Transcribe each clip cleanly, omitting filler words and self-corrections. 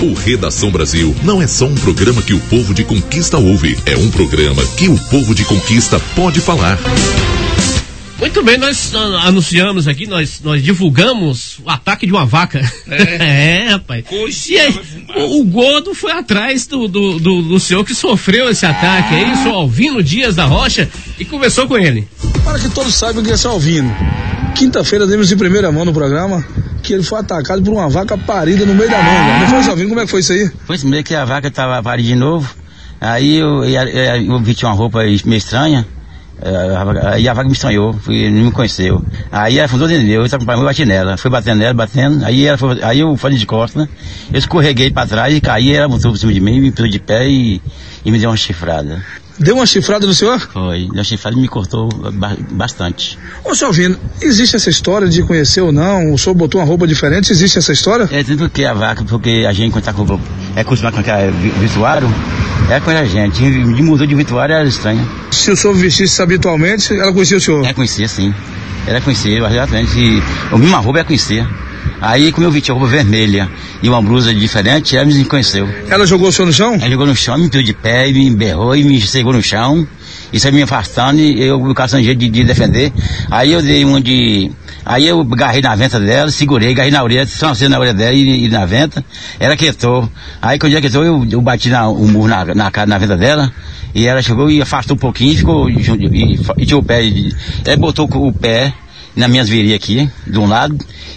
O Redação Brasil não é só um programa que o povo de Conquista ouve, é um programa que o povo de Conquista pode falar. Muito bem, nós anunciamos aqui, nós divulgamos o ataque de uma vaca. Rapaz. E aí, o Gordo foi atrás do senhor que sofreu esse ataque aí, o senhor Alvino Dias da Rocha, e conversou com ele. Para que todos saibam que esse é Alvino. Quinta-feira demos em primeira mão no programa que ele foi atacado por uma vaca parida no meio da manga. Não foi, Alvino? Como é que foi isso aí? Foi isso mesmo, que a vaca estava parida de novo. Aí eu vi uma roupa meio estranha. Aí a vaca me estranhou, não me conheceu. Aí ela fundou dentro de eu bati nela. Fui batendo nela, aí eu falei de costas, né? Eu escorreguei pra trás e caí, ela montou por cima de mim, me pôs de pé e me deu uma chifrada. Deu uma chifrada no senhor? Foi, deu uma chifrada e me cortou bastante. Ô, seu Alvino, existe essa história de conhecer ou não? O senhor botou uma roupa diferente, existe essa história? É, tanto que a vaca, porque a gente quando tá com acostumado com aquele vituário, com a gente mudou de vituário, era estranho. Se o senhor vestisse habitualmente, ela conhecia o senhor? Conhecia sim. Ela conhecia, exatamente. A mesma roupa ela conhecia. Aí, como eu vi, tinha roupa vermelha e uma blusa diferente, ela me conheceu. Ela jogou o senhor no chão? Ela jogou no chão, me pôs de pé, me berrou e me segurou no chão. Isso aí me afastando e eu caçando jeito de defender. Aí eu dei Aí eu agarrei na venta dela, segurei, agarrei na orelha, trancei na orelha dela e na venta. Ela quietou. Aí quando ela quietou, eu bati o murro na venta dela. E ela chegou e afastou um pouquinho, ficou junto, e tirou o pé. Ela botou o pé nas minhas virilhas aqui, de um lado,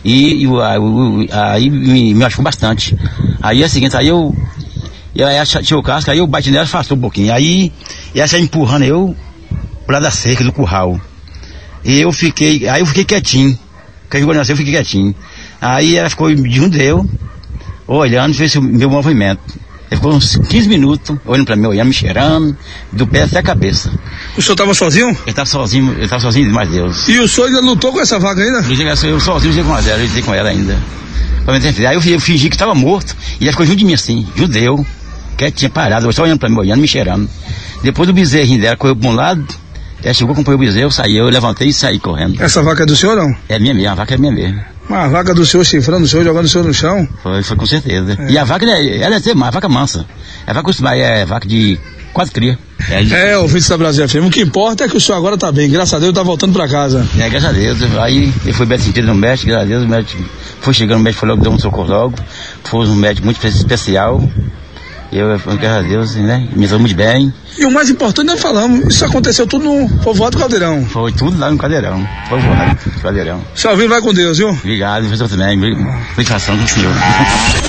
aí me machucou bastante. Aí é o seguinte, aí ela tirou o casco, aí eu bati nela, afastou um pouquinho. Aí ela saiu empurrando eu pro lado da cerca, do curral. E eu fiquei quietinho. Quando jogou na cerca, eu fiquei quietinho. Aí ela ficou junto eu, olhando, fez o meu movimento. Ele ficou uns 15 minutos olhando pra mim, olhando, me cheirando, do pé até a cabeça. O senhor estava sozinho? Ele estava sozinho demais, Deus. E o senhor ainda lutou com essa vaca ainda? Eu sozinho, eu lutei com ela ainda. Aí eu fingi que estava morto, e ela ficou junto de mim assim, judeu, quietinha, parada, só olhando pra mim, olhando, me cheirando. Depois do bezerrinho dela, correu pra um lado, ela chegou, acompanhou o bezerro, eu levantei e saí correndo. Essa vaca é do senhor, não? É minha mesmo, a vaca é minha mesmo. Uma vaca do senhor chifrando o senhor, jogando o senhor no chão? Foi com certeza. E a vaca, ela é uma vaca mansa. A vaca costuma, é vaca de 4 cria. Ouvintes da Brasil FM. O que importa é que o senhor agora tá bem. Graças a Deus tá voltando pra casa. Graças a Deus. Aí eu fui bem sentido no médico, graças a Deus. O médico foi chegando, o médico falou que deu um socorro logo. Foi um médico muito especial. Eu, graças a Deus, né? Me deu muito bem. E o mais importante, nós falamos, isso aconteceu tudo no povoado Caldeirão. Foi tudo lá no Caldeirão. Povoado, Caldeirão. Seu Alvino, vai com Deus, viu? Obrigado, professor também. Obrigação do senhor.